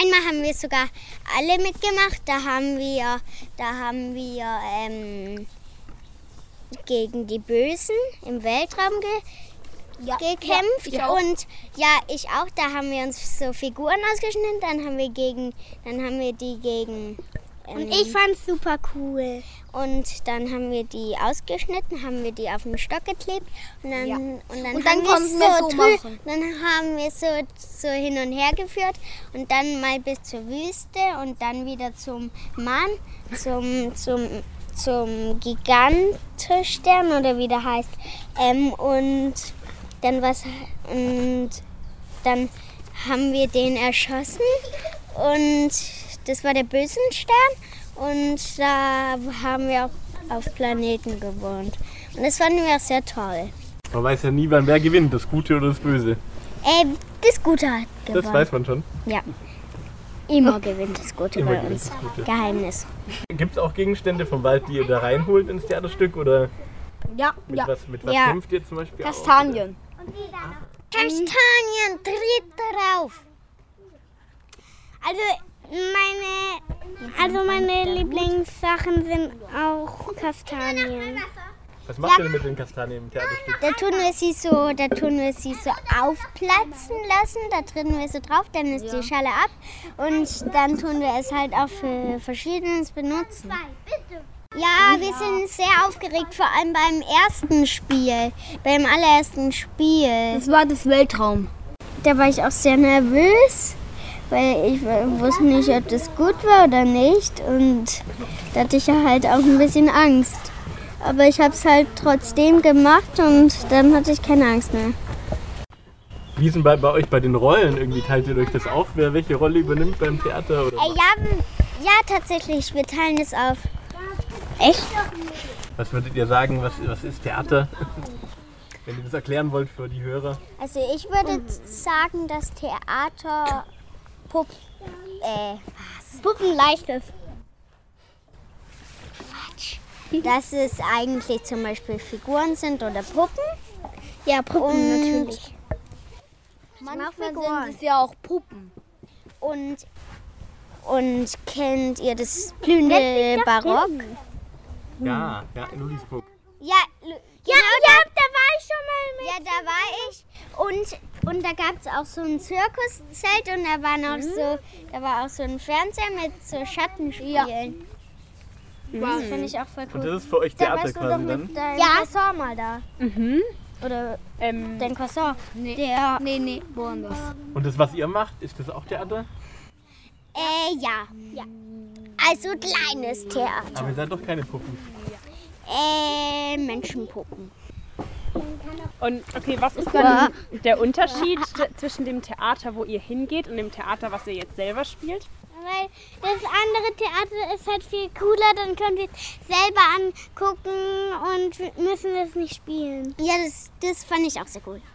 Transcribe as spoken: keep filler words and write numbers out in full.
einmal haben wir sogar alle mitgemacht. Da haben wir, da haben wir ähm, gegen die Bösen im Weltraum ge ja, gekämpft. Ja, und ja, ich auch. Da haben wir uns so Figuren ausgeschnitten. Dann haben wir gegen, dann haben wir die gegen. Ähm, und ich fand's super cool. Und dann haben wir die ausgeschnitten, haben wir die auf den Stock geklebt und dann, ja. und dann, und dann haben konnten wir wir so, so machen. Dann haben wir so, so hin und her geführt und dann mal bis zur Wüste und dann wieder zum Mann, zum, zum, zum Gigantenstern oder wie der heißt. Ähm, und dann was und dann haben wir den erschossen und das war der Bösenstern. Und da haben wir auch auf Planeten gewohnt. Und das fanden wir auch sehr toll. Man weiß ja nie, wann wer gewinnt, das Gute oder das Böse. Äh, das Gute hat gewonnen. Das weiß man schon. Ja. Immer gewinnt das Gute Immer bei gewinnt uns. das Gute. Geheimnis. Gibt es auch Gegenstände vom Wald, die ihr da reinholt ins Theaterstück? Oder ja, mit ja. was, mit was ja. kämpft ihr zum Beispiel? Kastanien. Auch, Kastanien, tritt darauf. Also meine, also meine Lieblingssachen sind auch Kastanien. Was macht ihr denn mit den Kastanien im Theaterstück? Da tun wir sie so, da tun wir sie so aufplatzen lassen, da treten wir so drauf, dann ist ja. die Schale ab und dann tun wir es halt auch für Verschiedenes benutzen. Ja, wir sind sehr aufgeregt, vor allem beim ersten Spiel, beim allerersten Spiel. Das war das Weltraum. Da war ich auch sehr nervös, weil ich wusste nicht, ob das gut war oder nicht und da hatte ich halt auch ein bisschen Angst. Aber ich habe es halt trotzdem gemacht und dann hatte ich keine Angst mehr. Wie ist denn bei, bei euch bei den Rollen? Irgendwie teilt ihr euch das auf, wer welche Rolle übernimmt beim Theater? Oder äh, ja, ja, tatsächlich, wir teilen es auf. Echt? Was würdet ihr sagen, was, was ist Theater? Wenn ihr das erklären wollt für die Hörer. Also ich würde sagen, dass Theater Pupp, äh, was? Puppenleicht ist. Dass es eigentlich zum Beispiel Figuren sind oder Puppen. Ja, Puppen und natürlich. Manchmal sind es ja auch Puppen. Und, und kennt ihr das blühende Barock? Ja, ja, in Lulis Puck. Ja, ja, genau, ja, da war ich schon mal mit. Ja, da war ich. Und, und da gab es auch so ein Zirkuszelt und da war noch mhm. so, da war auch so ein Fernseher mit so Schattenspielen. Ja. Wow, das finde ich auch voll cool. Und das ist für euch Theater da quasi dann? Ja, Croissant mal da. Mhm. Oder ähm, dein Croissant. Nee, der nee, nee, woanders. Und das, was ihr macht, ist das auch Theater? Äh, ja. ja. Also kleines Theater. Aber ihr seid doch keine Puppen. Äh, Menschenpuppen. Und okay, was ist dann der Unterschied zwischen dem Theater, wo ihr hingeht, und dem Theater, was ihr jetzt selber spielt? Weil das andere Theater ist halt viel cooler, dann können wir es selber angucken und müssen es nicht spielen. Ja, das, das fand ich auch sehr cool.